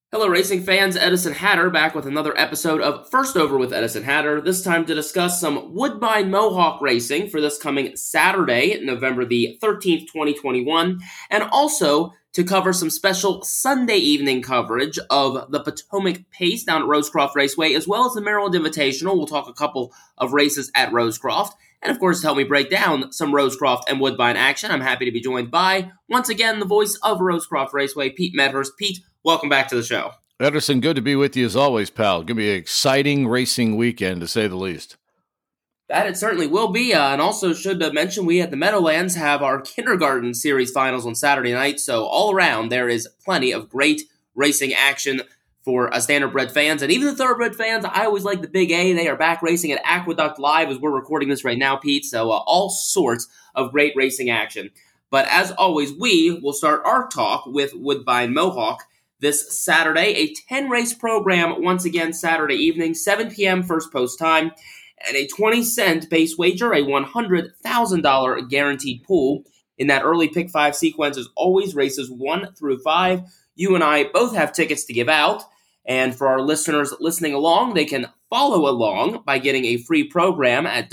Hello, racing fans. Edison Hatter back with another episode of First Over with Edison Hatter, this time to discuss some Woodbine Mohawk racing for this coming Saturday, November the 13th, 2021, and also to cover some special Sunday evening coverage of the Potomac Pace down at Rosecroft Raceway, as well as the Maryland Invitational. We'll talk a couple of races at Rosecroft. And of course, to help me break down some Rosecroft and Woodbine action, I'm happy to be joined by, once again, the voice of Rosecroft Raceway, Pete Medhurst. Pete, welcome back to the show. Edison, good to be with you as always, pal. Going to be an exciting racing weekend, to say the least. That it certainly will be. And also should mention we at the Meadowlands have our kindergarten series finals on Saturday night. So all around, there is plenty of great racing action for standardbred fans. And even the thoroughbred fans, I always like the Big A. They are back racing at Aqueduct Live as we're recording this right now, Pete. So all sorts of great racing action. But as always, we will start our talk with Woodbine Mohawk this Saturday, a 10-race program once again Saturday evening, 7 p.m. first post time, and a 20-cent base wager, a $100,000 guaranteed pool. In that early pick 5 sequence is always races 1 through 5. You and I both have tickets to give out, and for our listeners listening along, they can follow along by getting a free program at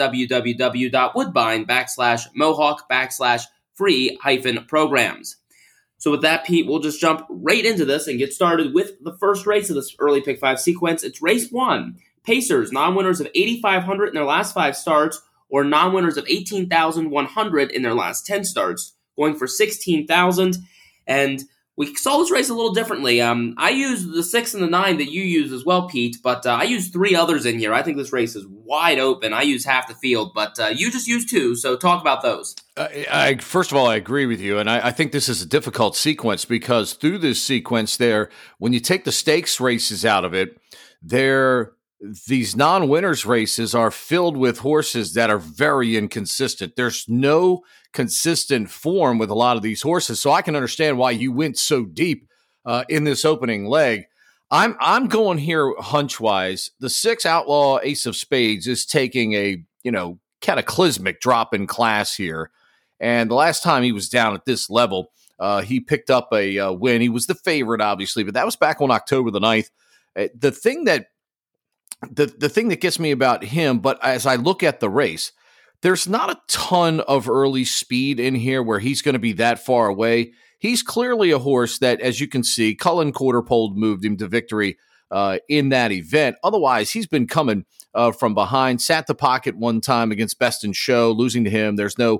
www.woodbine.mohawk/free-programs. So with that, Pete, we'll just jump right into this and get started with the first race of this early pick 5 sequence. It's race 1. Pacers, non-winners of 8,500 in their last 5 starts, or non-winners of 18,100 in their last 10 starts, going for 16,000. And we saw this race a little differently. I used the 6 and the 9 that you used as well, Pete, but I used 3 others in here. I think this race is wide open. I use half the field, but you just used 2, so talk about those. First of all, I agree with you, and I think this is a difficult sequence because through this sequence there, when you take the stakes races out of it, these non-winners races are filled with horses that are very inconsistent. There's no consistent form with a lot of these horses, so I can understand why you went so deep in this opening leg. I'm going here hunch-wise. The 6 Outlaw Ace of Spades is taking a cataclysmic drop in class here, and the last time he was down at this level, he picked up a win. He was the favorite, obviously, but that was back on October the 9th. The thing that gets me about him, but as I look at the race, there's not a ton of early speed in here where he's going to be that far away. He's clearly a horse that, as you can see, Cullen Quarterpole moved him to victory in that event. Otherwise, he's been coming from behind, sat the pocket one time against Best in Show, losing to him. There's no,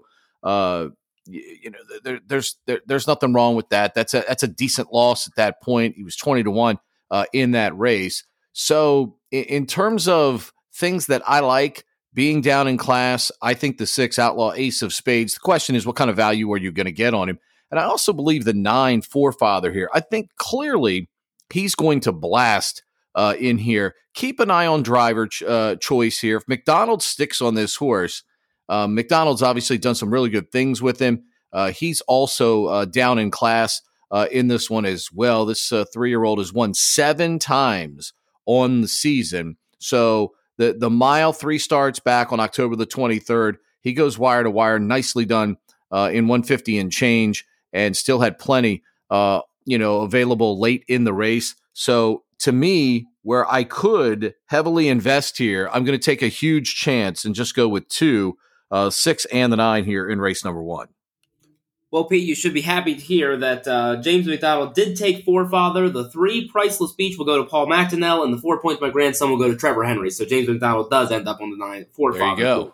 there's nothing wrong with that. That's a decent loss at that point. He was 20-1 in that race. So in terms of things that I like being down in class, I think the 6 Outlaw Ace of Spades. The question is, what kind of value are you going to get on him? And I also believe the 9 Forefather here. I think clearly he's going to blast in here. Keep an eye on driver choice here. If McDonald sticks on this horse, McDonald's obviously done some really good things with him. He's also down in class in this one as well. This 3-year-old has won 7 times on the season. So the mile 3 starts back on October the 23rd. He goes wire to wire, nicely done in 150 and change, and still had plenty, available late in the race. So to me, where I could heavily invest here, I'm going to take a huge chance and just go with 2, 6 and the 9 here in race number 1. Well, Pete, you should be happy to hear that James McDonald did take Forefather. The 3 Priceless Beach will go to Paul McDonnell, and the 4 Points My Grandson will go to Trevor Henry. So James McDonald does end up on the 9 Forefather. There you go.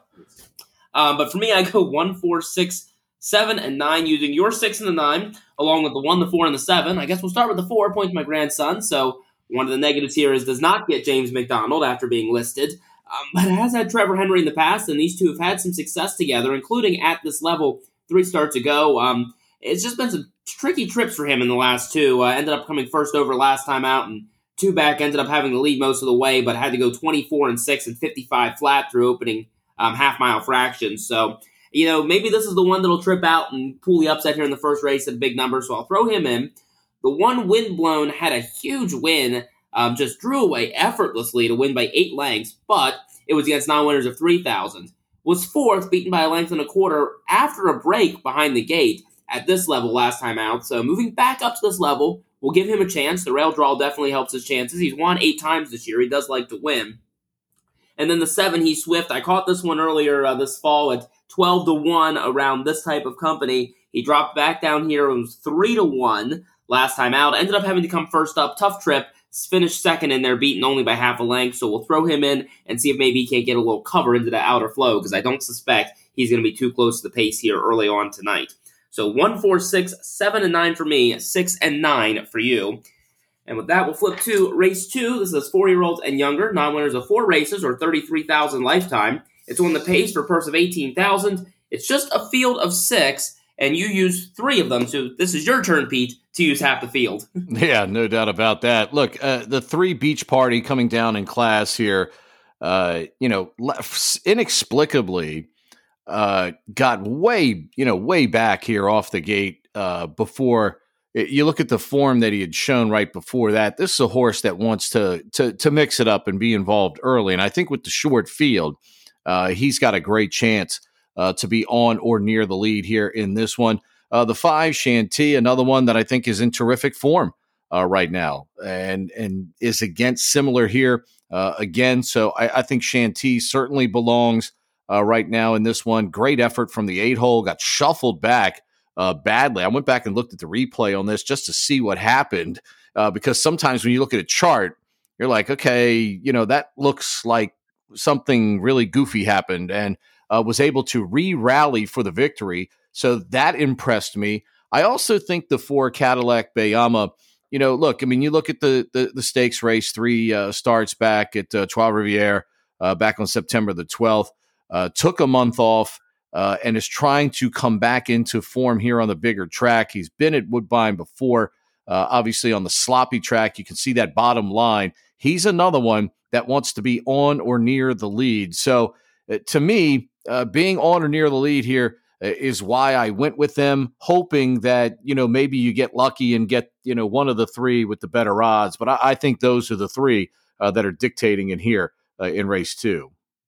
But for me, I go 1, 4, 6, 7, and 9 using your 6 and the 9, along with the 1, the 4, and the 7. I guess we'll start with the 4 Points My Grandson. So one of the negatives here is does not get James McDonald after being listed. But it has had Trevor Henry in the past, and these two have had some success together, including at this level 3 starts ago. It's just been some tricky trips for him in the last 2. Ended up coming first over last time out, and 2 back ended up having the lead most of the way, but had to go 24-6 and 55 flat through opening half-mile fractions. So, maybe this is the one that'll trip out and pull the upset here in the first race at a big number, so I'll throw him in. The 1 Windblown had a huge win, just drew away effortlessly to win by 8 lengths, but it was against non-winners of 3,000. Was 4th, beaten by a length and a quarter after a break behind the gate at this level last time out. So moving back up to this level we'll give him a chance. The rail draw definitely helps his chances. He's won 8 times this year. He does like to win. And then the 7, he's Swift. I caught this one earlier this fall at 12-1 around this type of company. He dropped back down here. It was 3-1 last time out. Ended up having to come first up. Tough trip. Finished second in there, beaten only by half a length. So we'll throw him in and see if maybe he can't get a little cover into the outer flow, because I don't suspect he's going to be too close to the pace here early on tonight. So 1, 4, 6, 7, and 9 for me, 6 and 9 for you. And with that, we'll flip to race 2. This is 4-year-olds and younger. Non-winners of 4 races, or $33,000 lifetime. It's on the pace for a purse of $18,000. It's just a field of 6, and you use 3 of them. So this is your turn, Pete, to use half the field. Yeah, no doubt about that. Look, the 3 Beach Party coming down in class here, inexplicably got way back here off the gate before. You look at the form that he had shown right before that. This is a horse that wants to mix it up and be involved early. And I think with the short field, he's got a great chance to be on or near the lead here in this one. The 5, Shanty, another one that I think is in terrific form right now and is against similar here again. So I think Shanty certainly belongs right now in this one. Great effort from the 8-hole, got shuffled back badly. I went back and looked at the replay on this just to see what happened, because sometimes when you look at a chart, you're like, okay, that looks like something really goofy happened, and was able to re-rally for the victory. So that impressed me. I also think the 4 Cadillac Bayama, look, I mean, you look at the stakes race, 3 starts back at Trois Rivières back on September the 12th, took a month off, and is trying to come back into form here on the bigger track. He's been at Woodbine before, obviously on the sloppy track. You can see that bottom line. He's another one that wants to be on or near the lead. So to me, being on or near the lead here is why I went with them, hoping that, maybe you get lucky and get, one of the 3 with the better odds. But I think those are the 3 that are dictating in here in race 2.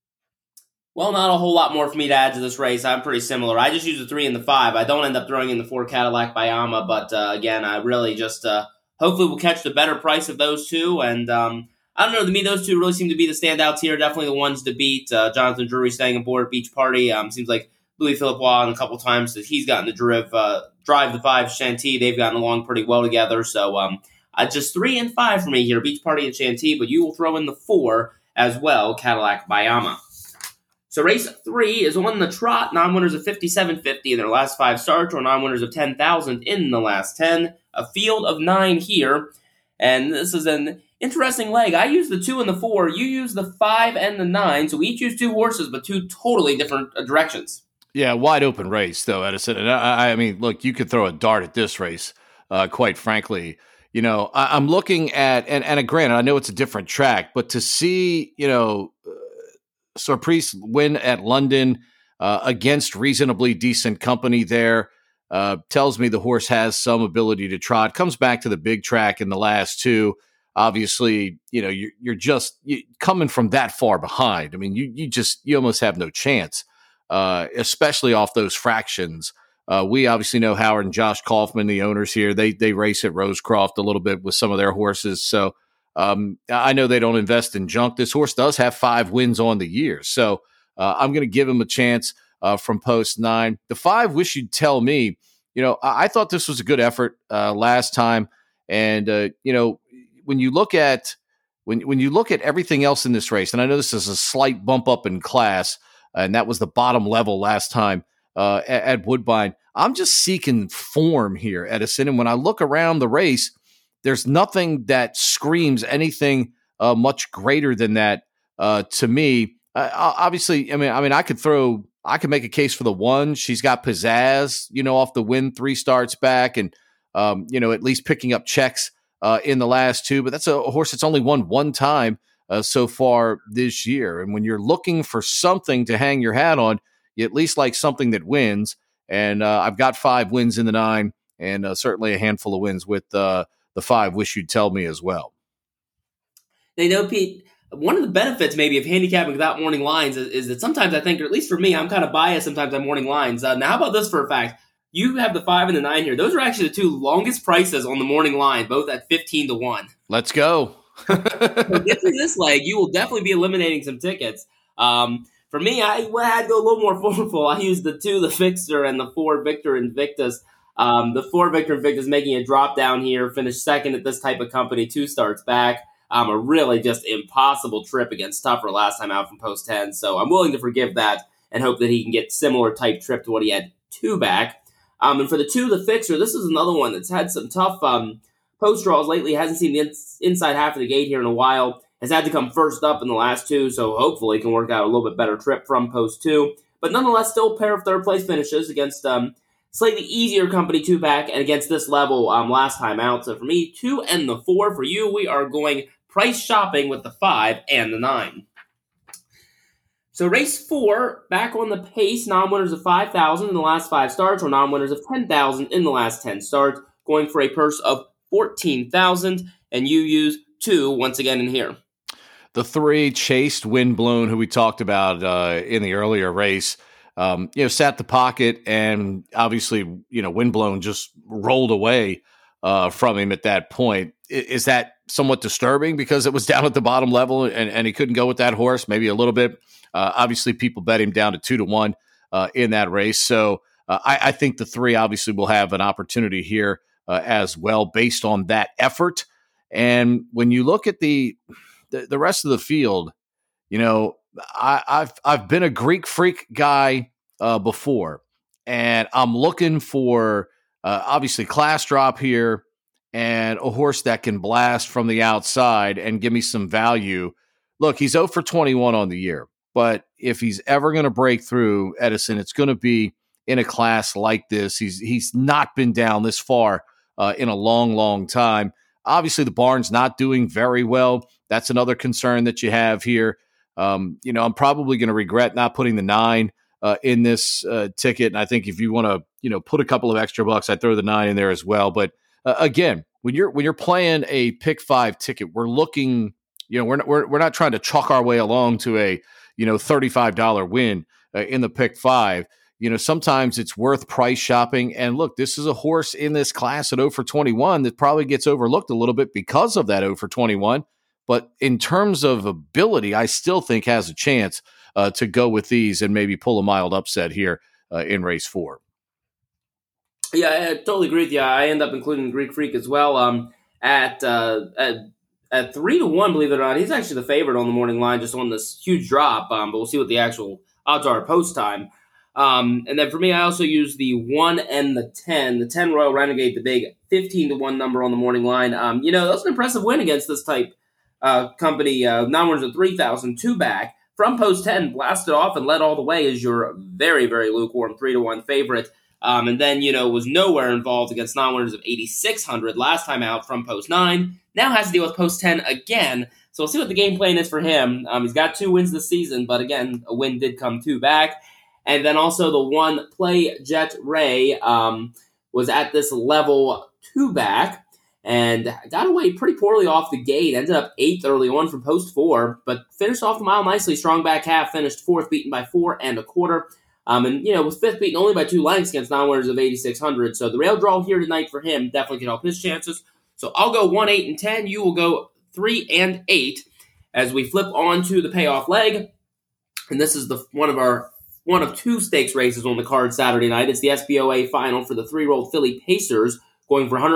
Well, not a whole lot more for me to add to this race. I'm pretty similar. I just use the 3 and the 5. I don't end up throwing in the 4 Cadillac Bayama, but again, I really just hopefully we'll catch the better price of those 2. And I don't know, to me, those 2 really seem to be the standouts here. Definitely the ones to beat. Jonathan Drury staying aboard Beach Party. Seems like Louis Philippe Wah, a couple times that he's gotten to drive the 5 Shanty. They've gotten along pretty well together. So just 3 and 5 for me here, Beach Party and Shanty, but you will throw in the 4 as well, Cadillac Bayama. So race 3 is on the trot. Non-winners of $57.50 in their last 5 starts, or non-winners of $10,000 in the last 10. A field of 9 here, and this is an interesting leg. I use the 2 and the 4. You use the 5 and the 9. So we each use 2 horses, but 2 totally different directions. Yeah, wide open race though, Edison. And I mean, look, you could throw a dart at this race. Quite frankly, I'm looking at and granted, I know it's a different track, but to see Surprise win at London against reasonably decent company there tells me the horse has some ability to trot. Comes back to the big track in the last 2. Obviously, you're just coming from that far behind. I mean, you almost have no chance, especially off those fractions. We obviously know Howard and Josh Kaufman, the owners here. They race at Rosecroft a little bit with some of their horses, so. I know they don't invest in junk. This horse does have 5 wins on the year. So I'm going to give him a chance from post 9. The 5, Wish You'd Tell Me, I thought this was a good effort last time. And, when you look at everything else in this race, and I know this is a slight bump up in class, and that was the bottom level last time at Woodbine, I'm just seeking form here, Edison. And when I look around the race, there's nothing that screams anything much greater than that to me. Obviously, I mean, I could make a case for the 1. She's got pizzazz, off the win 3 starts back, and at least picking up checks in the last 2. But that's a horse that's only won 1 time so far this year. And when you're looking for something to hang your hat on, you at least like something that wins. And I've got 5 wins in the 9, and certainly a handful of wins with the 5, Wish You'd Tell Me as well. Pete, one of the benefits maybe of handicapping without morning lines is that sometimes I think, or at least for me, I'm kind of biased sometimes on morning lines. Now, how about this for a fact? you have the 5 and the 9 here. Those are actually the two longest prices on the morning line, both at 15 to 1. Let's go. So get through this leg, you will definitely be eliminating some tickets. For me, I had to go a little more formful. I used the 2, the Fixer, and the 4, Victor Invictus. The 4, Victor Invictus, making a drop down here, finished second at this type of company, 2 starts back. A really just impossible trip against Tougher last time out from post 10. So I'm willing to forgive that and hope that he can get similar type trip to what he had 2 back. And for the 2, the Fixer, this is another one that's had some tough post draws lately. Hasn't seen the inside half of the gate here in a while. Has had to come first up in the last 2, so hopefully can work out a little bit better trip from post 2. But nonetheless, still a pair of third-place finishes against slightly easier company 2-back and against this level last time out. So for me, 2 and the 4. For you, we are going price shopping with the 5 and the 9. So race 4, back on the pace, non-winners of 5,000 in the last 5 starts, or non-winners of 10,000 in the last 10 starts, going for a purse of 14,000, and you use 2 once again in here. The 3, Chased Windblown, who we talked about in the earlier race, sat the pocket, and obviously, Windblown just rolled away from him at that point. Is that somewhat disturbing because it was down at the bottom level and he couldn't go with that horse? Maybe a little bit. Obviously, people bet him down to 2 to 1 in that race. So I think the 3 obviously will have an opportunity here as well based on that effort. And when you look at the rest of the field, I've been a Greek Freak guy before, and I'm looking for obviously class drop here and a horse that can blast from the outside and give me some value. Look, he's 0 for 21 on the year, but if he's ever going to break through, Edison, it's going to be in a class like this. He's not been down this far in a long, long time. Obviously, the barn's not doing very well. That's another concern that you have here. I'm probably going to regret not putting the 9 in this ticket. And I think if you want to, put a couple of extra bucks, I'd throw the 9 in there as well. But again, when you're playing a pick 5 ticket, we're looking, we're not trying to chalk our way along to a, $35 win in the pick 5. Sometimes it's worth price shopping. And look, this is a horse in this class at 0 for 21 that probably gets overlooked a little bit because of that 0 for 21. But in terms of ability, I still think has a chance to go with these and maybe pull a mild upset here in race 4. Yeah, I totally agree with you. I end up including Greek Freak as well. At 3 to 1, believe it or not, he's actually the favorite on the morning line, just on this huge drop. But we'll see what the actual odds are post time. And then for me, I also use the 1 and the 10. The 10 Royal Renegade, the big 15 to 1 number on the morning line. That was an impressive win against this type company. Non-winners of 3,000, 2-back. From post 10, blasted off and led all the way as your very, very lukewarm 3 to 1 favorite. And then, was nowhere involved against non-winners of 8,600 last time out from post 9. Now has to deal with post 10 again. So we'll see what the game plan is for him. He's got 2 wins this season, but again, a win did come 2-back. And then also the 1 Play Jet Ray was at this level 2-back and got away pretty poorly off the gate. Ended up 8th early on from post 4, but finished off the mile nicely. Strong back half, finished 4th, beaten by 4 1/4. Was 5th, beaten only by 2 lengths against non-winners of 8,600. So the rail draw here tonight for him definitely can help his chances. So I'll go 1, 8, and 10. You will go 3 and 8 as we flip on to the payoff leg. And this is one of 2 stakes races on the card Saturday night. It's the SBOA final for the 3-year-old Philly Pacers, going for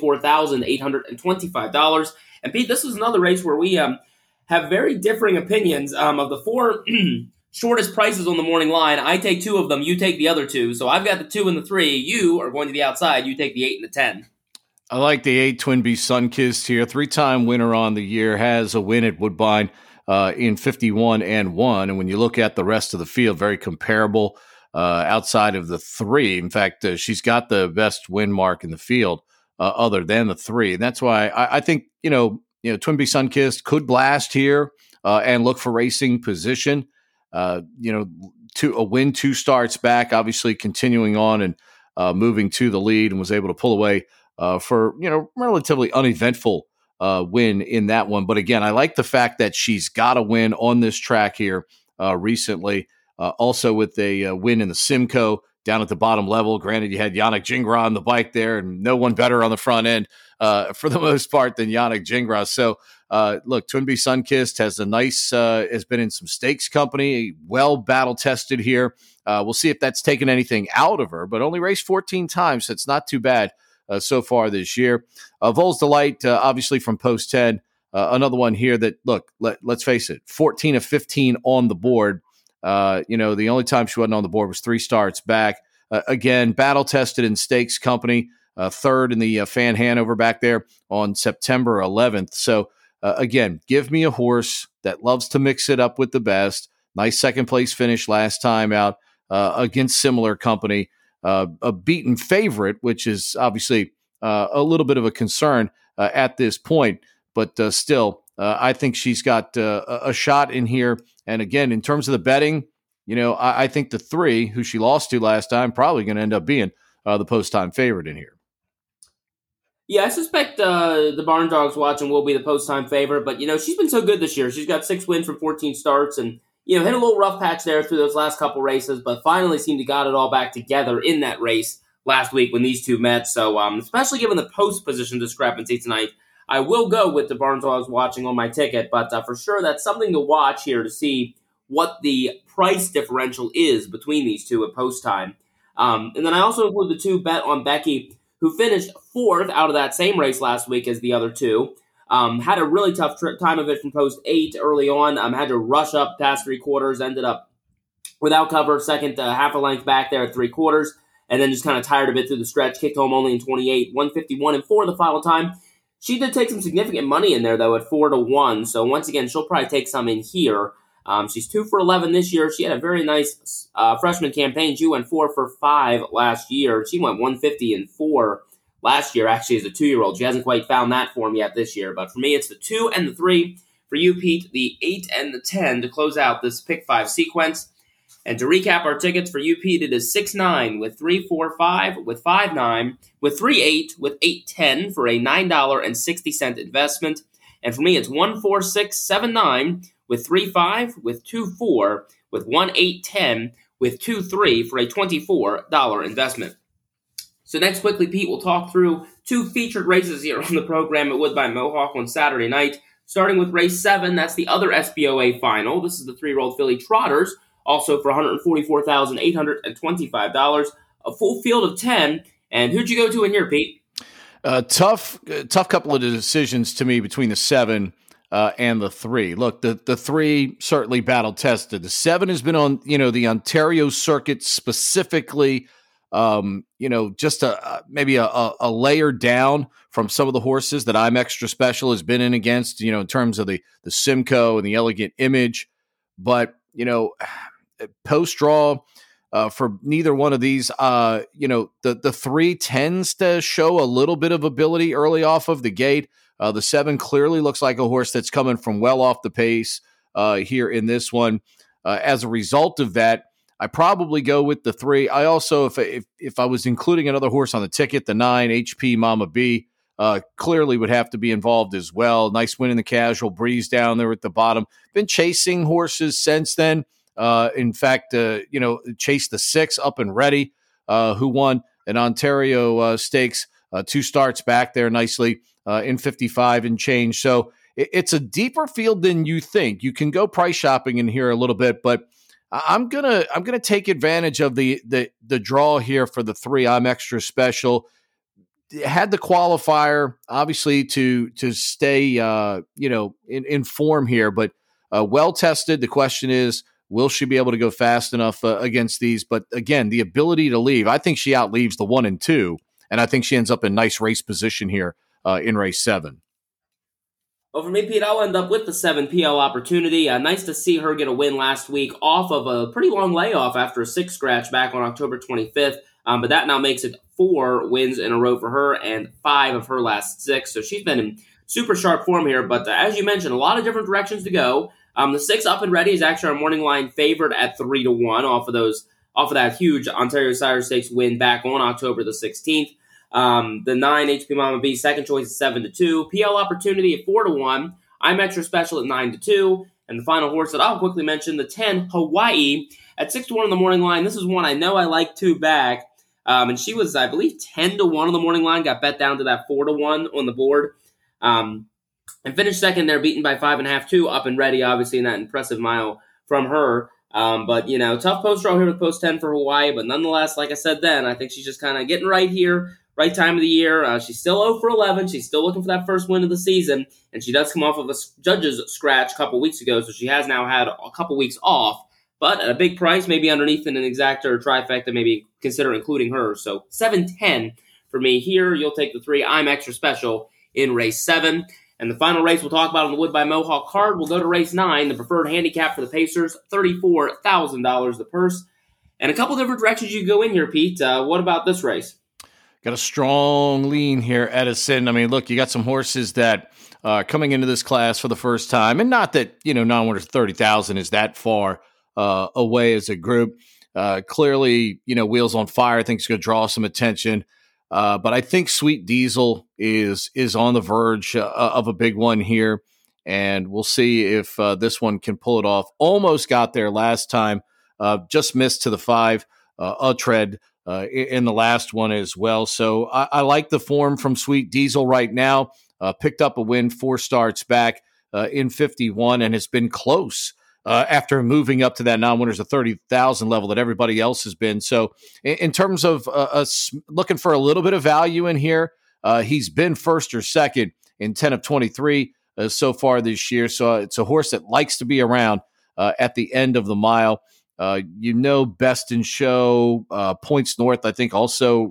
$144,825. And Pete, this is another race where we have very differing opinions of the 4 shortest prices on the morning line. I take 2 of them. You take the other 2. So I've got the 2 and the 3. You are going to the outside. You take the 8 and the 10. I like the 8 Twin Bee Sunkissed here. 3-time winner on the year, has a win at Woodbine in 51 and 1. And when you look at the rest of the field, very comparable outside of the 3. In fact, she's got the best win mark in the field other than the 3. And that's why I think, Twin Bee Sunkissed could blast here and look for racing position. To a win, 2 starts back, obviously continuing on and moving to the lead, and was able to pull away for, relatively uneventful win in that one. But again, I like the fact that she's got a win on this track here recently. Also with a win in the Simcoe, down at the bottom level. Granted, you had Yannick Gingras on the bike there, and no one better on the front end for the most part than Yannick Gingras. So, look, Twinbee Sunkist has has been in some stakes company, well battle tested here. We'll see if that's taken anything out of her, but only raced 14 times, so it's not too bad so far this year. Vols Delight, obviously from Post 10, another one here that, look, let's face it, 14 of 15 on the board. The only time she wasn't on the board was 3 starts back. Again, battle tested in stakes company, third in the Fan Hanover back there on September 11th. So, again, give me a horse that loves to mix it up with the best. Nice second place finish last time out against similar company. A beaten favorite, which is obviously a little bit of a concern at this point. But still, I think she's got a shot in here. And again, in terms of the betting, I think the 3, who she lost to last time, probably going to end up being the post-time favorite in here. Yeah, I suspect the Barn Dogs watching will be the post-time favorite. But, she's been so good this year. She's got 6 wins from 14 starts and, hit a little rough patch there through those last couple races, but finally seemed to got it all back together in that race last week when these two met. So, especially given the post position discrepancy tonight, I will go with the Barn Dogs watching on my ticket, but for sure that's something to watch here to see what the price differential is between these two at post time. And then I also include the 2 Bet on Becky, who finished 4th out of that same race last week as the other 2. Had a really tough time of it from post 8 early on. Had to rush up past 3/4, ended up without cover, second half a length back there at 3/4, and then just kind of tired of it through the stretch, kicked home only in 28, 151 and 4 the final time. She did take some significant money in there, though, at 4-1. So once again, she'll probably take some in here. She's 2 for 11 this year. She had a very nice freshman campaign. She went 4 for 5 last year. She went 150 and 4 last year, actually, as a 2-year-old. She hasn't quite found that form yet this year. But for me, it's the 2 and the 3. For you, Pete, the 8 and the 10 to close out this Pick 5 sequence. And to recap our tickets for you, Pete, it is 6-9 with 3-4-5 with 5-9 with 3-8 with 8-10 for a $9.60 investment. And for me, it's 1-4-6-7-9 with 3-5 with 2-4 with 1-8-10 with 2-3 for a $24 investment. So next, quickly, Pete, we'll talk through 2 featured races here on the program at Woodbine Mohawk on Saturday night. Starting with race 7, that's the other SBOA final. This is the 3-year-old filly Trotters, also for $144,825. A full field of 10. And who'd you go to in here, Pete? Tough couple of decisions to me between the 7 and the 3. Look, the 3 certainly battle tested. The 7 has been on, the Ontario circuit specifically, just maybe a layer down from some of the horses that I'm Extra Special has been in against, in terms of the Simcoe and the Elegant Image. But, post-draw for neither one of these, the 3 tends to show a little bit of ability early off of the gate. The 7 clearly looks like a horse that's coming from well off the pace here in this one. As a result of that, I probably go with the 3. I also, if I was including another horse on the ticket, the 9, HP Mama B, clearly would have to be involved as well. Nice win in the casual, Breeze down there at the bottom. Been chasing horses since then. In fact, chased the 6 Up and Ready, who won an Ontario Stakes, 2 starts back there nicely in 55 and change. So it's a deeper field than you think. You can go price shopping in here a little bit, but I'm gonna take advantage of the draw here for the 3. I'm Extra Special. Had the qualifier obviously to stay in form here, but well tested. The question is, will she be able to go fast enough against these? But again, the ability to leave, I think she outleaves the 1 and 2, and I think she ends up in nice race position here in race 7. Well, for me, Pete, I'll end up with the 7 PL Opportunity. Nice to see her get a win last week off of a pretty long layoff after a 6 scratch back on October 25th. But that now makes it 4 wins in a row for her and 5 of her last 6. So she's been in super sharp form here. But as you mentioned, a lot of different directions to go. The 6 Up and Ready is actually our morning line favorite at 3-1 off of that huge Ontario Sire Stakes win back on October the 16th. The 9 HP Mama B second choice is 7-2. PL Opportunity at 4-1. I'm Extra Special at 9-2. And the final horse that I'll quickly mention, the 10, Hawaii, at 6-1 on the morning line. This is one I know I like two back. And she was, I believe, 10-1 on the morning line, got bet down to that 4-1 on the board. And finished second there, beaten by 5.5, 2, up and ready, obviously, in that impressive mile from her. But, tough post draw here with post 10 for Hawaii. But nonetheless, like I said then, I think she's just kind of getting right here, right time of the year. She's still 0 for 11. She's still looking for that first win of the season. And she does come off of a judge's scratch a couple weeks ago, so she has now had a couple weeks off. But at a big price, maybe underneath in an exacta or trifecta, maybe consider including her. So 7-10 for me here. You'll take the 3. I'm extra special in race 7. And the final race we'll talk about on the Wood by Mohawk card, we'll go to race 9, the preferred handicap for the Pacers, $34,000 the purse. And a couple different directions you go in here, Pete. What about this race? Got a strong lean here, Edison. I mean, look, you got some horses that coming into this class for the first time, and not that, non-winners 30,000 is that far away as a group. Clearly, Wheels on Fire I think is going to draw some attention. But I think Sweet Diesel is on the verge of a big one here, and we'll see if this one can pull it off. Almost got there last time, just missed to the 5, Uttred in the last one as well. So I like the form from Sweet Diesel right now. Picked up a win 4 starts back in 51 and has been close after moving up to that non-winners of 30,000 level that everybody else has been. So in terms of looking for a little bit of value in here, he's been first or second in 10 of 23 so far this year. So it's a horse that likes to be around at the end of the mile. Best in show, Points North, I think also,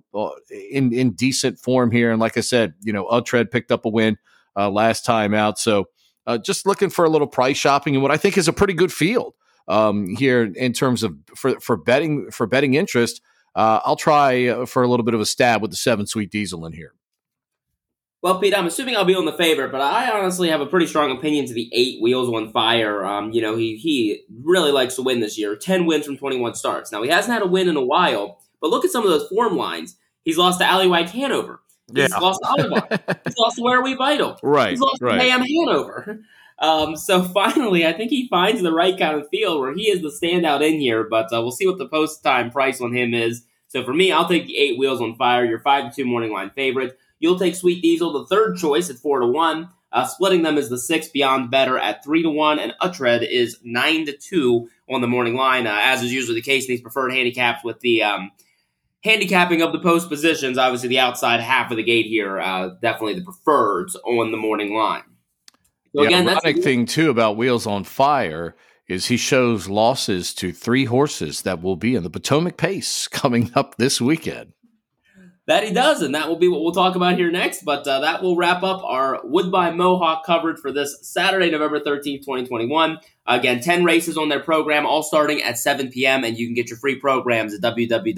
in decent form here. And like I said, Uttred picked up a win last time out. So just looking for a little price shopping and what I think is a pretty good field here in terms of for betting interest. I'll try for a little bit of a stab with the 7 Sweet Diesel in here. Well, Pete, I'm assuming I'll be on the favorite, but I honestly have a pretty strong opinion to the 8 Wheels on Fire. He really likes to win this year. 10 wins from 21 starts. Now, he hasn't had a win in a while, but look at some of those form lines. He's lost to Allywag Hanover. He's lost to Oliver. He's lost to Where Are We Vital. Right. He's lost to Mayhem Hanover. So finally, I think he finds the right kind of field where he is the standout in here, but we'll see what the post-time price on him is. So for me, I'll take the 8 Wheels on Fire, your 5-2 morning line favorite. You'll take Sweet Diesel, the third choice at 4-1. Splitting them is the 6 Beyond Better at 3-1, and Uttred is 9-2 on the morning line, as is usually the case in these preferred handicaps with the handicapping of the post positions. Obviously, the outside half of the gate here, definitely the preferreds on the morning line. So the again, ironic thing, too, about Wheels on Fire is he shows losses to 3 horses that will be in the Potomac Pace coming up this weekend. That he does, and that will be what we'll talk about here next. But that will wrap up our Wood by Mohawk coverage for this Saturday, November 13th, 2021. Again, 10 races on their program, all starting at 7 p.m., and you can get your free programs at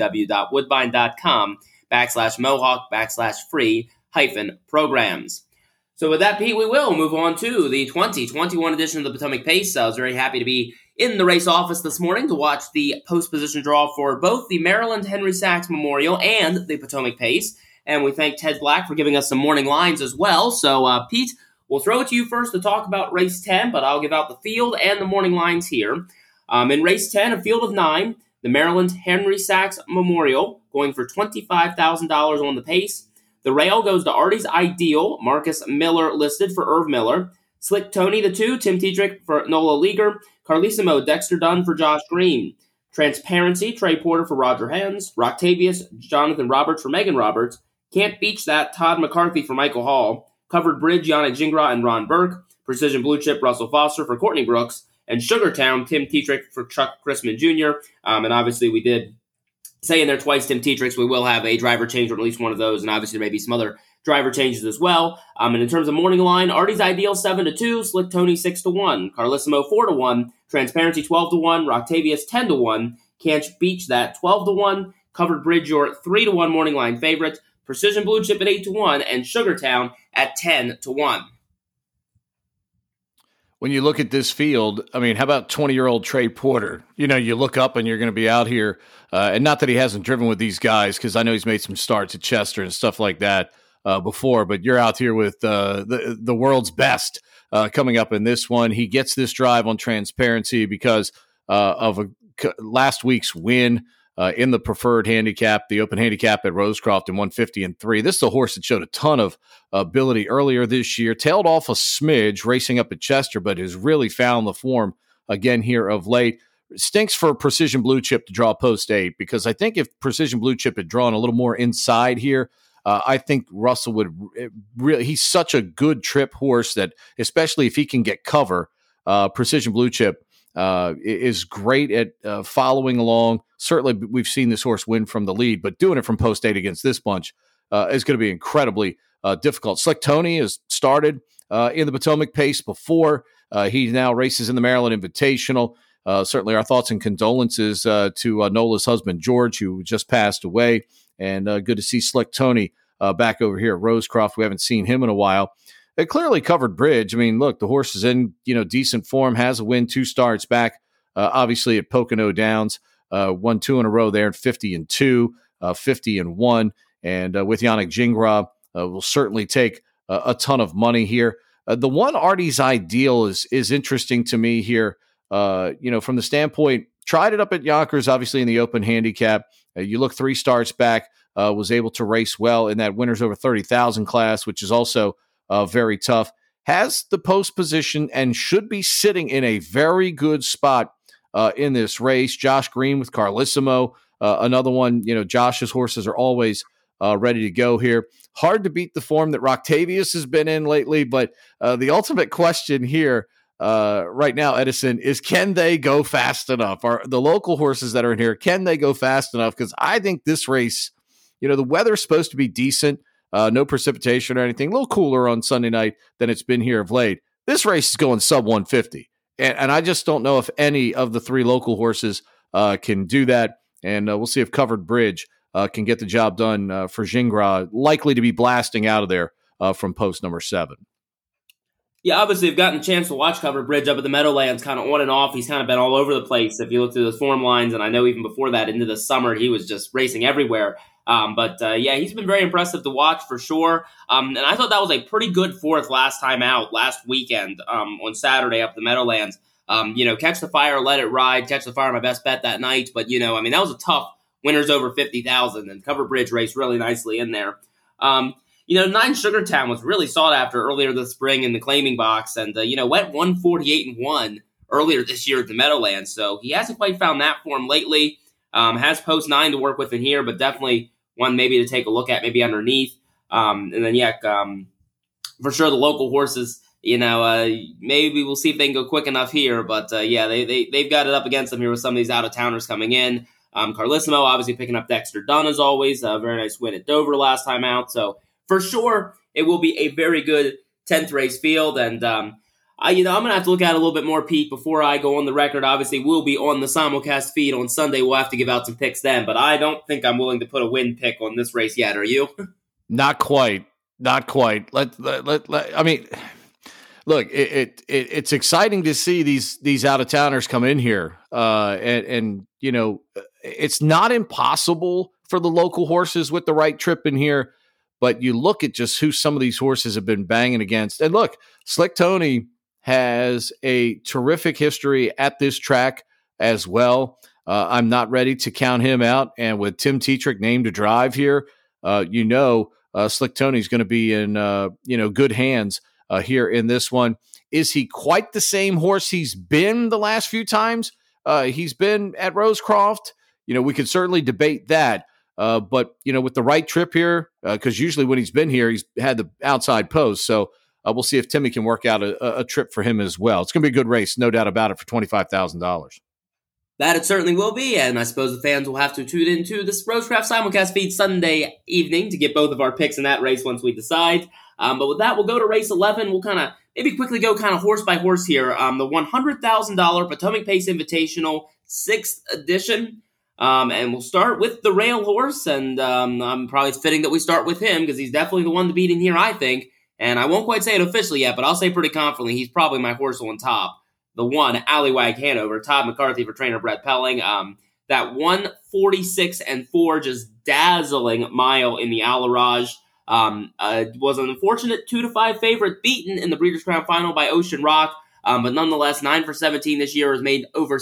www.woodbine.com/mohawk/free-programs. So with that, Pete, we will move on to the 2021 edition of the Potomac Pace. I was very happy to be in the race office this morning to watch the post-position draw for both the Maryland Henry Sachs Memorial and the Potomac Pace. And we thank Ted Black for giving us some morning lines as well. So, Pete, we'll throw it to you first to talk about race 10, but I'll give out the field and the morning lines here. In race 10, a field of 9, the Maryland Henry Sachs Memorial, going for $25,000 on the pace. The rail goes to Artie's Ideal, Marcus Miller listed for Irv Miller. Slick Tony, the 2, Tim Tetrick for Nola Leager. Carlissimo, Dexter Dunn for Josh Green. Transparency, Trey Porter for Roger Hans. Rocktavius, Jonathan Roberts for Megan Roberts. Can't Beach That, Todd McCarthy for Michael Hall. Covered Bridge, Yannick Gingras and Ron Burke. Precision Blue Chip, Russell Foster for Courtney Brooks. And Sugartown, Tim Tetrick for Chuck Chrisman Jr. And obviously we did say in there twice Tim Tetrick, so we will have a driver change on at least one of those, and obviously there may be some other driver changes as well. And in terms of morning line, Artie's Ideal 7-2, Slick Tony 6-1, Carlissimo 4-1, Transparency 12-1, Rocktavius 10-1, Can't Beach That 12-1, Covered Bridge your 3-1 morning line favorite, Precision Blue Chip at 8-1, and Sugartown at 10-1. When you look at this field, I mean, how about 20-year-old Trey Porter? You look up and you're going to be out here, and not that he hasn't driven with these guys, because I know he's made some starts at Chester and stuff like that before, but you're out here with the world's best coming up in this one. He gets this drive on Transparency because of last week's win in the preferred handicap, the open handicap at Rosecroft in 150-3. This is a horse that showed a ton of ability earlier this year, tailed off a smidge racing up at Chester, but has really found the form again here of late. Stinks for Precision Blue Chip to draw post 8, because I think if Precision Blue Chip had drawn a little more inside here, I think Russell would really, he's such a good trip horse that, especially if he can get cover, Precision Blue Chip is great at following along. Certainly, we've seen this horse win from the lead, but doing it from post 8 against this bunch is going to be incredibly difficult. Slick Tony has started in the Potomac Pace before. He now races in the Maryland Invitational. Certainly, our thoughts and condolences to Nola's husband, George, who just passed away. And good to see Slick Tony back over here at Rosecroft. We haven't seen him in a while. It clearly covered bridge. I mean, look, the horse is in decent form, has a win, 2 starts back, obviously at Pocono Downs, won 2 in a row there, 50-2, 50-1. And with Yannick Gingras, will certainly take a ton of money here. The one Artie's Ideal is interesting to me here, from the standpoint, tried it up at Yonkers, obviously in the open handicap. You look 3 starts back, was able to race well in that winners over 30,000 class, which is also very tough. Has the post position and should be sitting in a very good spot in this race. Josh Green with Carlissimo, another one. Josh's horses are always ready to go here. Hard to beat the form that Roctavius has been in lately, but the ultimate question here right now, Edison, is can they go fast enough? Are the local horses that are in here, can they go fast enough? Because I think this race, the weather's supposed to be decent. No precipitation or anything. A little cooler on Sunday night than it's been here of late. This race is going sub 150. And I just don't know if any of the 3 local horses can do that. And we'll see if Covered Bridge can get the job done for Gingras, likely to be blasting out of there from post number 7. Yeah, obviously, I've gotten a chance to watch Covered Bridge up at the Meadowlands, kind of on and off. He's kind of been all over the place if you look through those form lines. And I know even before that, into the summer, he was just racing everywhere. He's been very impressive to watch for sure. And I thought that was a pretty good 4th last time out, last weekend on Saturday up the Meadowlands. Catch the Fire, Let It Ride. Catch the Fire, my best bet that night. But, that was a tough winners over 50,000, and Covered Bridge raced really nicely in there. 9 Sugartown was really sought after earlier this spring in the claiming box, and, went 148-1 earlier this year at the Meadowlands. So he hasn't quite found that form lately. Has post 9 to work with in here, but definitely one maybe to take a look at, maybe underneath. For sure the local horses, maybe we'll see if they can go quick enough here. But they've got it up against them here with some of these out-of-towners coming in. Carlissimo obviously picking up Dexter Dunn as always. A very nice win at Dover last time out. So for sure it will be a very good 10th race field. And I'm going to have to look at it a little bit more, Pete, before I go on the record. Obviously, we'll be on the simulcast feed on Sunday. We'll have to give out some picks then, but I don't think I'm willing to put a win pick on this race yet. Are you? Not quite. Look, it's exciting to see these out-of-towners come in here. It's not impossible for the local horses with the right trip in here, but you look at just who some of these horses have been banging against. And look, Slick Tony has a terrific history at this track as well. I'm not ready to count him out. And with Tim Tetrick named to drive here, Slick Tony's going to be in, good hands here in this one. Is he quite the same horse he's been the last few times he's been at Rosecroft? We could certainly debate that. But with the right trip here, because usually when he's been here, he's had the outside post. So we'll see if Timmy can work out a trip for him as well. It's going to be a good race, no doubt about it, for $25,000. That it certainly will be, and I suppose the fans will have to tune into this Rosecroft simulcast feed Sunday evening to get both of our picks in that race once we decide. But with that, we'll go to race 11. We'll kind of maybe quickly go kind of horse by horse here. The $100,000 Potomac Pace Invitational 6th edition. And we'll start with the rail horse, and I'm probably fitting that we start with him because he's definitely the one to beat in here, I think. And I won't quite say it officially yet, but I'll say pretty confidently he's probably my horse on top. The 1, Allywag Hanover, Todd McCarthy for trainer Brett Pelling. That 146-4, just dazzling mile in the Alarage. Was an unfortunate 2-5 favorite, beaten in the Breeders' Crown Final by Ocean Rock. But nonetheless, 9 for 17 this year, has made over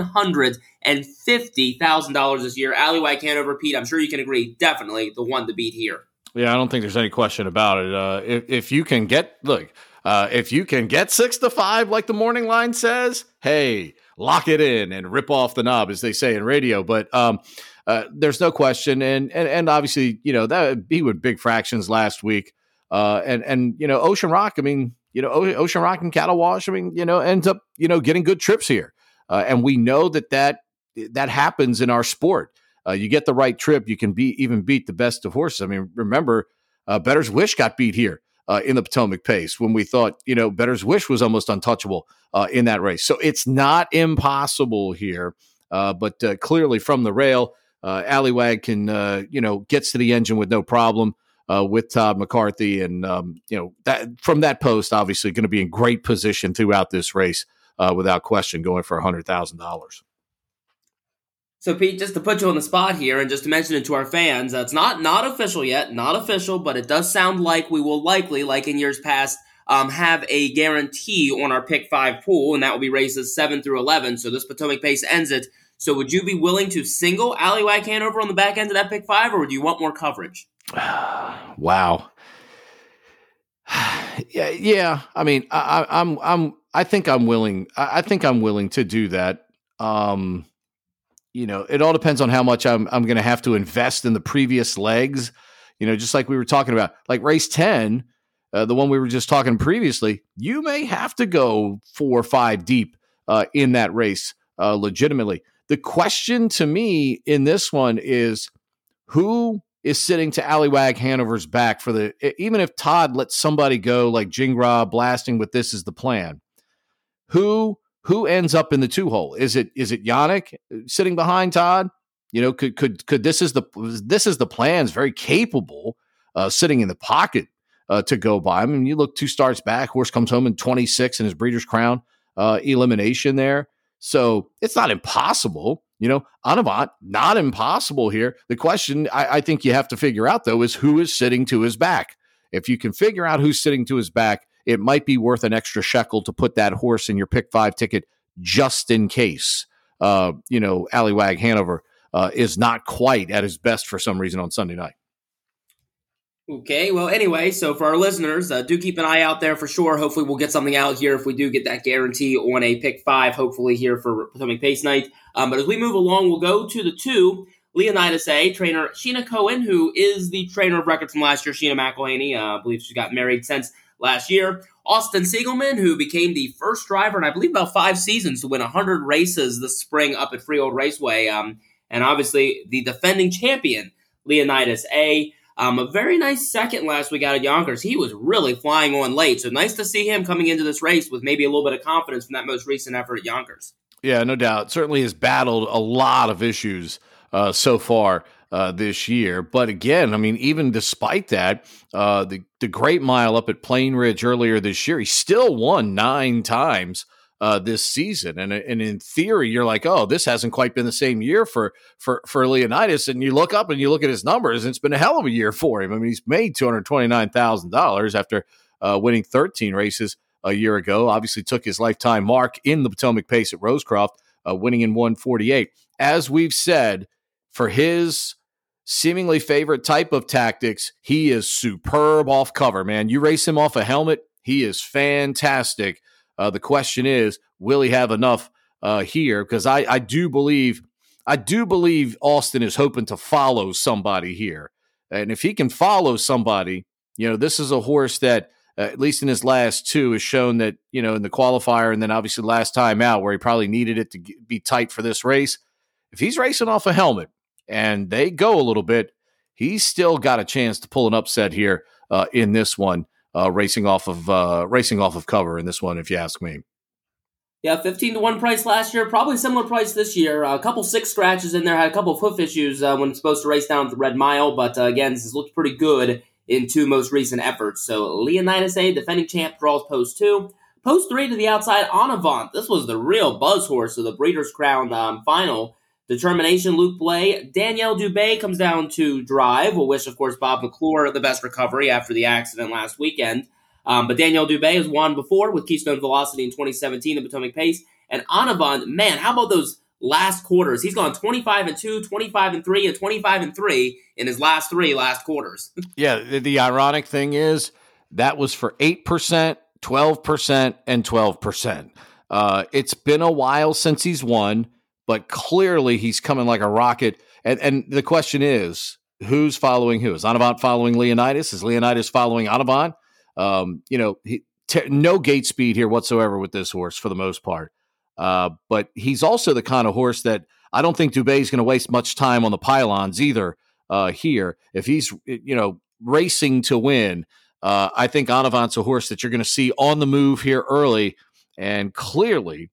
$750,000 this year. Allywag Hanover, Pete, I'm sure you can agree, definitely the one to beat here. Yeah, I don't think there's any question about it. If you can get, if you can get 6-5, like the morning line says, hey, lock it in and rip off the knob, as they say in radio. But there's no question, and obviously, that he would big fractions last week, and Ocean Rock. I mean, Ocean Rock and Cattle Wash. I mean, ends up getting good trips here, and we know that happens in our sport. You get the right trip, you can even beat the best of horses. I mean, remember, Bettor's Wish got beat here in the Potomac Pace when we thought, Bettor's Wish was almost untouchable in that race. So it's not impossible here, but clearly from the rail, Allywag can, gets to the engine with no problem with Todd McCarthy. And, that from that post, obviously going to be in great position throughout this race without question, going for $100,000. So, Pete, just to put you on the spot here and just to mention it to our fans, it's not official yet, not official, but it does sound like we will likely, like in years past, have a guarantee on our Pick 5 pool, and that will be races 7 through 11. So this Potomac Pace ends it. So would you be willing to single Allywag Hanover on the back end of that Pick 5, or would you want more coverage? Wow. Yeah. I mean, I think I'm willing. I think I'm willing to do that. It all depends on how much I'm going to have to invest in the previous legs. Just like we were talking about, like race 10, the one we were just talking previously, you may have to go 4 or 5 deep in that race legitimately. The question to me in this one is who is sitting to Allywag Hanover's back even if Todd lets somebody go like Jingra blasting with This Is the Plan, who ends up in the 2-hole? Is it Yannick sitting behind Todd? Could This Is the Plan's very capable sitting in the pocket to go by. I mean, you look 2 starts back, horse comes home in 26 in his Breeders' Crown elimination there. So it's not impossible. Anavant, not impossible here. The question I think you have to figure out, though, is who is sitting to his back. If you can figure out who's sitting to his back, it might be worth an extra shekel to put that horse in your Pick 5 ticket just in case, Allywag Hanover is not quite at his best for some reason on Sunday night. Okay, well, anyway, so for our listeners, do keep an eye out there for sure. Hopefully we'll get something out here if we do get that guarantee on a Pick 5, hopefully here for Potomac Pace night. But as we move along, we'll go to the 2, Leonidas A, trainer Sheena Cohen, who is the trainer of record from last year, Sheena McElhaney. I believe she got married since last year. Austin Siegelman, who became the first driver in, I believe, about 5 seasons to win 100 races this spring up at Freehold Raceway. And obviously the defending champion, Leonidas A. A very nice second last week out at Yonkers. He was really flying on late, so nice to see him coming into this race with maybe a little bit of confidence from that most recent effort at Yonkers. Yeah, no doubt. Certainly has battled a lot of issues so far this year. But again, I mean, even despite that, the Great Mile up at Plain Ridge earlier this year, he still won 9 times this season. And in theory, you're like, oh, this hasn't quite been the same year for Leonidas. And you look up and you look at his numbers, and it's been a hell of a year for him. I mean, he's made $229,000 after winning 13 races a year ago. Obviously took his lifetime mark in the Potomac Pace at Rosecroft, winning in 148. As we've said, for his seemingly favorite type of tactics, he is superb off cover, man. You race him off a helmet, he is fantastic. The question is, will he have enough here? Because I do believe Austin is hoping to follow somebody here. And if he can follow somebody, this is a horse that, at least in his last 2, has shown that, in the qualifier and then obviously last time out where he probably needed it to be tight for this race. If he's racing off a helmet and they go a little bit, he's still got a chance to pull an upset here in this one. Racing off of cover in this one, if you ask me. Yeah, 15-1 price last year, probably similar price this year. A couple 6 scratches in there, had a couple of hoof issues when it's supposed to race down at the Red Mile, but again, this has looked pretty good in 2 most recent efforts. So Leonidas A, defending champ, draws post 2. Post 3 to the outside, Anavant. This was the real buzz horse of the Breeders' Crown final. Determination, Luke Blay. Danielle Dubé comes down to drive. We'll wish, of course, Bob McClure the best recovery after the accident last weekend. But Danielle Dubé has won before with Keystone Velocity in 2017 and Potomac Pace. And Anavant, man, how about those last quarters? He's gone 25-2, 25-3, and 25-3 in his last quarters. Yeah, the ironic thing is that was for 8%, 12%, and 12%. It's been a while since he's won, but clearly he's coming like a rocket. And the question is, who's following who? Is Anavant following Leonidas? Is Leonidas following Anavant? No gate speed here whatsoever with this horse for the most part. But he's also the kind of horse that I don't think Dubé is going to waste much time on the pylons either here. If he's, racing to win, I think Anavant's a horse that you're going to see on the move here early and clearly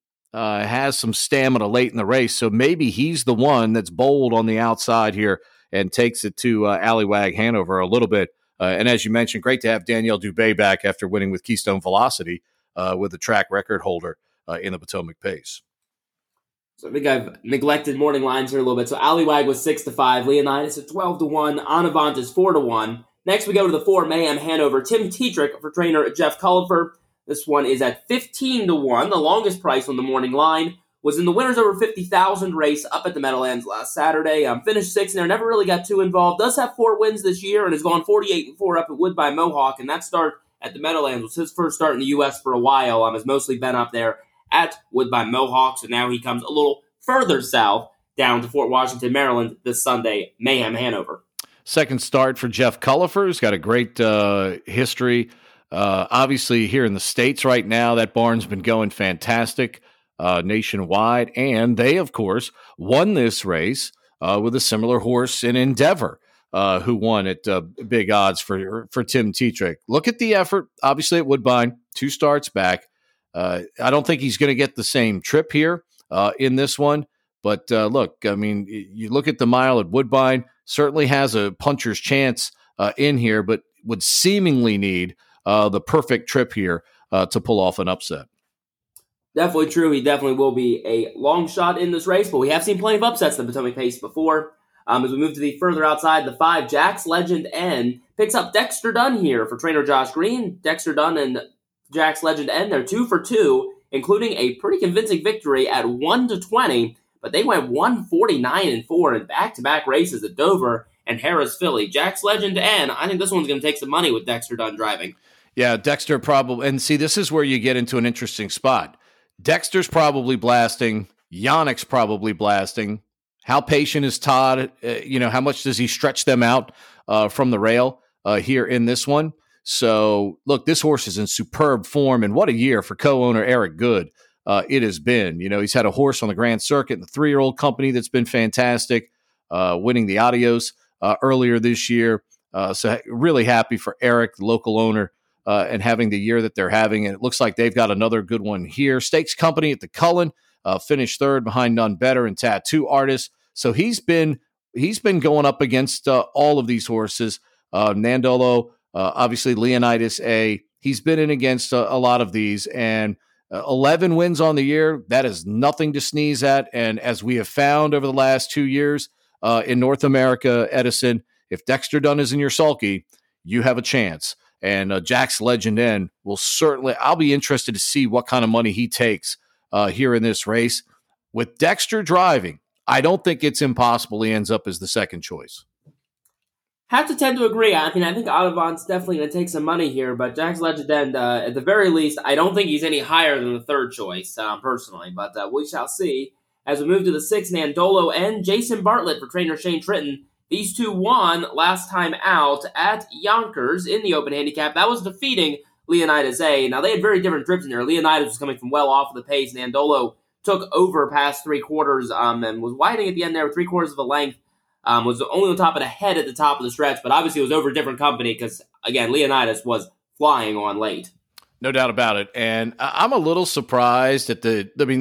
has some stamina late in the race. So maybe he's the one that's bold on the outside here and takes it to Allywag Hanover a little bit. And as you mentioned, great to have Danielle Dubé back after winning with Keystone Velocity with the track record holder in the Potomac Pace. So I think I've neglected morning lines here a little bit. So Allywag was 6-5, Leonidas at 12-1, Anavant is 4-1. Next we go to the 4 Mayhem Hanover. Tim Tetrick for trainer Jeff Cullifer. This one is at 15-1. The longest price on the morning line was in the winners over 50,000 race up at the Meadowlands last Saturday. Finished 6th there, never really got too involved. Does have 4 wins this year and has gone 48-4 up at Woodbine Mohawk. And that start at the Meadowlands was his first start in the U.S. for a while. Has mostly been up there at Woodbine Mohawk. So now he comes a little further south down to Fort Washington, Maryland this Sunday, Mayhem Hanover. Second start for Jeff Cullifer, who's got a great history. Obviously, here in the States right now, that barn's been going fantastic nationwide. And they, of course, won this race with a similar horse in Endeavor, who won at big odds for Tim Tetrick. Look at the effort, obviously, at Woodbine, 2 starts back. I don't think he's going to get the same trip here in this one. But look, I mean, you look at the mile at Woodbine, certainly has a puncher's chance in here, but would seemingly need the perfect trip here to pull off an upset. Definitely true. He definitely will be a long shot in this race, but we have seen plenty of upsets in the Potomac Pace before. As we move to the further outside, the 5, Jack's Legend N picks up Dexter Dunn here for trainer Josh Green. Dexter Dunn and Jack's Legend N, they're 2 for 2, including a pretty convincing victory at 1-20. But they went 149-4 in back-to-back races at Dover and Harris Philly. Jack's Legend N, I think this one's going to take some money with Dexter Dunn driving. Yeah, Dexter probably, and see, this is where you get into an interesting spot. Dexter's probably blasting. Yannick's probably blasting. How patient is Todd? How much does he stretch them out from the rail here in this one? So, look, this horse is in superb form, and what a year for co-owner Eric Good. It has been. He's had a horse on the Grand Circuit in the 3-year-old company that's been fantastic, winning the Adios earlier this year. So really happy for Eric, the local owner, and having the year that they're having. And it looks like they've got another good one here. Stakes Company at the Cullen finished 3rd behind None Better and Tattoo Artist. So he's been going up against all of these horses. Nandolo, obviously Leonidas A. He's been in against a lot of these, and 11 wins on the year, that is nothing to sneeze at. And as we have found over the last 2 years in North America, Edison, if Dexter Dunn is in your sulky, you have a chance. And Jack's Legend N will certainly, I'll be interested to see what kind of money he takes here in this race. With Dexter driving, I don't think it's impossible he ends up as the second choice. Have to tend to agree. I think Anavant's definitely going to take some money here, but Jack's Legend End, at the very least, I don't think he's any higher than the 3rd choice, personally, but we shall see. As we move to the 6, Nandolo and Jason Bartlett for trainer Shane Tritton. These 2 won last time out at Yonkers in the open handicap. That was defeating Leonidas A. Now, they had very different trips in there. Leonidas was coming from well off of the pace. Nandolo took over past 3/4 and was widening at the end there with 3/4 of a length. Was only on top of the head at the top of the stretch, but obviously it was over a different company because, again, Leonidas was flying on late. No doubt about it. And I'm a little surprised at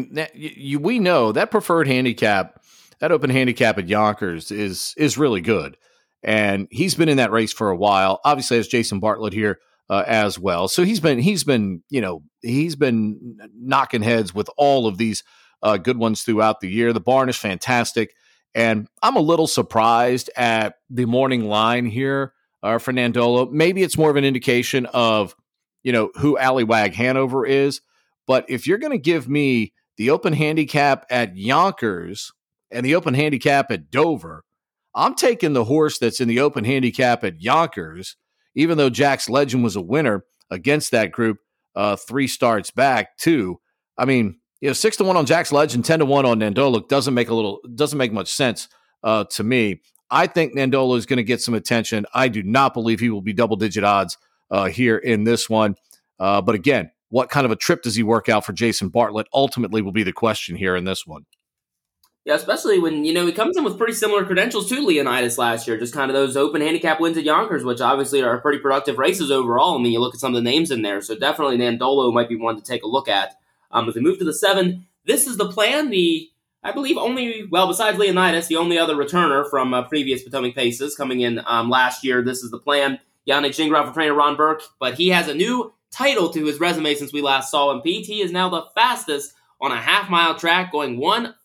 we know that preferred handicap, that open handicap at Yonkers is really good. And he's been in that race for a while. Obviously, has Jason Bartlett here as well. So he's been knocking heads with all of these good ones throughout the year. The barn is fantastic. And I'm a little surprised at the morning line here for Nandolo. Maybe it's more of an indication of, who Allywag Hanover is. But if you're going to give me the open handicap at Yonkers and the open handicap at Dover, I'm taking the horse that's in the open handicap at Yonkers, even though Jack's Legend was a winner against that group 3 starts back, too. I mean, 6-1 on Jack's Legend, 10-1 on Nandolo doesn't make much sense to me. I think Nandolo is going to get some attention. I do not believe he will be double-digit odds here in this one. But again, what kind of a trip does he work out for Jason Bartlett ultimately will be the question here in this one. Yeah, especially when, he comes in with pretty similar credentials to Leonidas last year, just kind of those open handicap wins at Yonkers, which obviously are pretty productive races overall. I mean, you look at some of the names in there, so definitely Nandolo might be one to take a look at. As we move to the 7, this is the plan. I believe besides Leonidas, the only other returner from previous Potomac Paces coming in last year. This is the plan. Yannick Gingras for trainer Ron Burke, but he has a new title to his resume since we last saw him, Pete. He is now the fastest on a half-mile track, going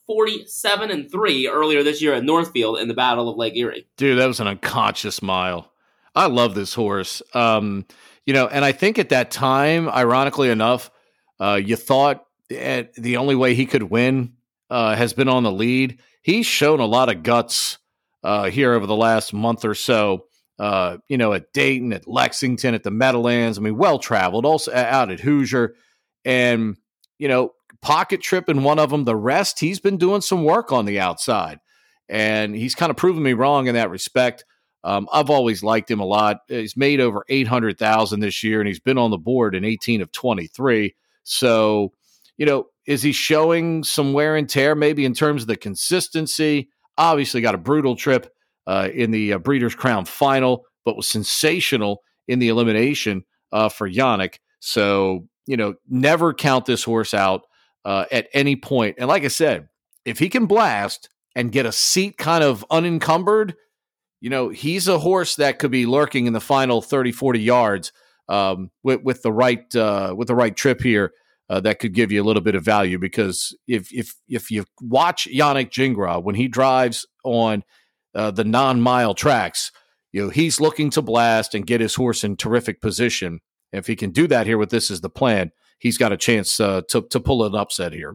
1:47.3 earlier this year at Northfield in the Battle of Lake Erie. Dude, that was an unconscious mile. I love this horse. And I think at that time, ironically enough, you thought the only way he could win has been on the lead. He's shown a lot of guts here over the last month or so, at Dayton, at Lexington, at the Meadowlands. I mean, well-traveled, also out at Hoosier. And, pocket trip in one of them. The rest, he's been doing some work on the outside. And he's kind of proven me wrong in that respect. I've always liked him a lot. He's made over $800,000 this year, and he's been on the board in 18 of 23. So, is he showing some wear and tear maybe in terms of the consistency? Obviously got a brutal trip in the Breeders' Crown final, but was sensational in the elimination for Yannick. So, never count this horse out at any point. And like I said, if he can blast and get a seat kind of unencumbered, he's a horse that could be lurking in the final 30, 40 yards with the right trip here. That could give you a little bit of value, because if you watch Yannick Gingras when he drives on the non-mile tracks, he's looking to blast and get his horse in terrific position. If he can do that here with This Is the Plan, he's got a chance to pull an upset here.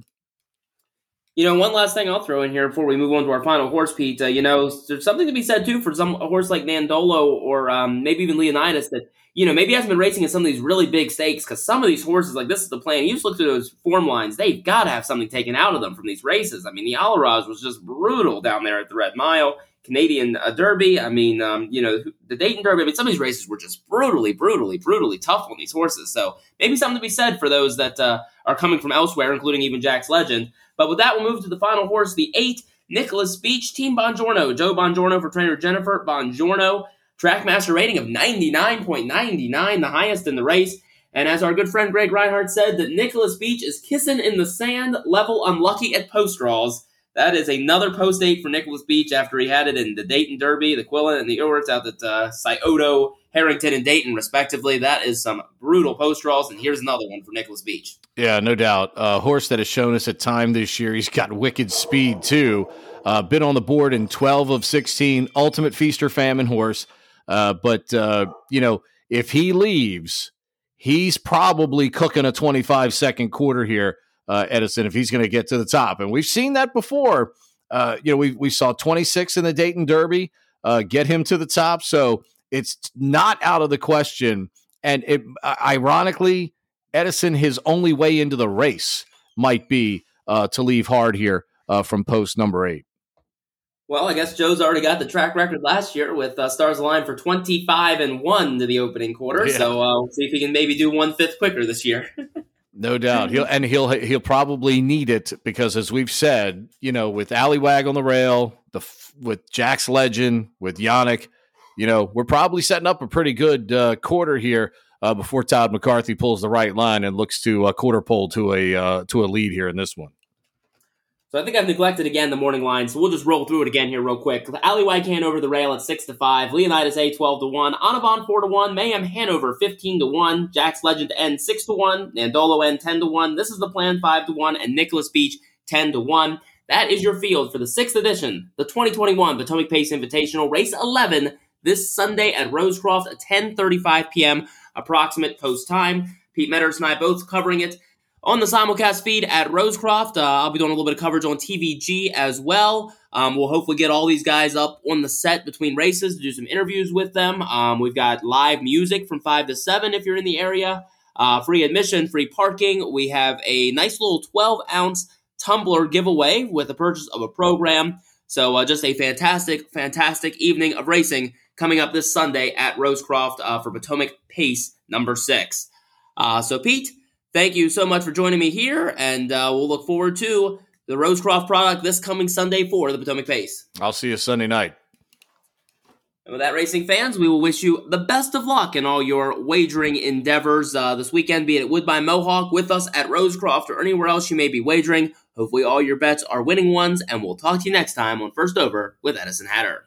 One last thing I'll throw in here before we move on to our final horse, Pete. There's something to be said, too, for a horse like Nandolo or maybe even Leonidas that, maybe hasn't been racing in some of these really big stakes, because some of these horses, like This Is the Plan, you just look through those form lines, they've got to have something taken out of them from these races. I mean, the Alaraz was just brutal down there at the Red Mile. Canadian Derby, I mean, the Dayton Derby, I mean, some of these races were just brutally tough on these horses. So maybe something to be said for those that are coming from elsewhere, including even Jack's Legend. But with that, we'll move to the final horse, the 8, Nicholas Beach, Team Bongiorno. Joe Bongiorno for trainer Jennifer Bongiorno. Trackmaster rating of 99.99, the highest in the race. And as our good friend Greg Reinhardt said, that Nicholas Beach is kissing in the sand, level unlucky at post draws. That is another post 8 for Nicholas Beach after he had it in the Dayton Derby, the Quillen, and the Ewerts out at Scioto, Harrington, and Dayton, respectively. That is some brutal post draws, and here's another one for Nicholas Beach. Yeah, no doubt. A horse that has shown us at time this year. He's got wicked speed, too. Been on the board in 12 of 16, ultimate feast or famine horse. But if he leaves, he's probably cooking a 25-second quarter here. Edison, if he's going to get to the top. And we've seen that before. We saw 26 in the Dayton Derby get him to the top. So it's not out of the question. And ironically, Edison, his only way into the race might be to leave hard here from post number 8. Well, I guess Joe's already got the track record last year with Stars Align for 25-1 to the opening quarter. Yeah. So we'll see if he can maybe do 1/5 quicker this year. No doubt. He'll probably need it, because as we've said, with Allywag on the rail, with Jack's Legend, with Yannick, we're probably setting up a pretty good quarter here before Todd McCarthy pulls the right line and looks to quarter pole to a lead here in this one. So I think I've neglected again the morning line, so we'll just roll through it again here real quick. Allywag Hanover the rail at 6-5, Leonidas A 12-1, Audubon 4-1, Mayhem Hanover 15-1, Jack's Legend N 6-1, Nandolo N 10-1, This Is the Plan 5-1, and Nicholas Beach 10-1. that is your field for the 6th edition, the 2021 Potomac Pace Invitational, Race 11, this Sunday at Rosecroft at 10:35 p.m. approximate post time. Pete Metters and I both covering it on the simulcast feed at Rosecroft. I'll be doing a little bit of coverage on TVG as well. We'll hopefully get all these guys up on the set between races to do some interviews with them. We've got live music from 5 to 7 if you're in the area. Free admission, free parking. We have a nice little 12-ounce tumbler giveaway with the purchase of a program. So just a fantastic, fantastic evening of racing coming up this Sunday at Rosecroft for Potomac Pace number 6. So Pete, thank you so much for joining me here, and we'll look forward to the Rosecroft product this coming Sunday for the Potomac Pace. I'll see you Sunday night. And with that, racing fans, we will wish you the best of luck in all your wagering endeavors this weekend, be it at Woodbine Mohawk, with us at Rosecroft, or anywhere else you may be wagering. Hopefully all your bets are winning ones, and we'll talk to you next time on First Over with Edison Hatter.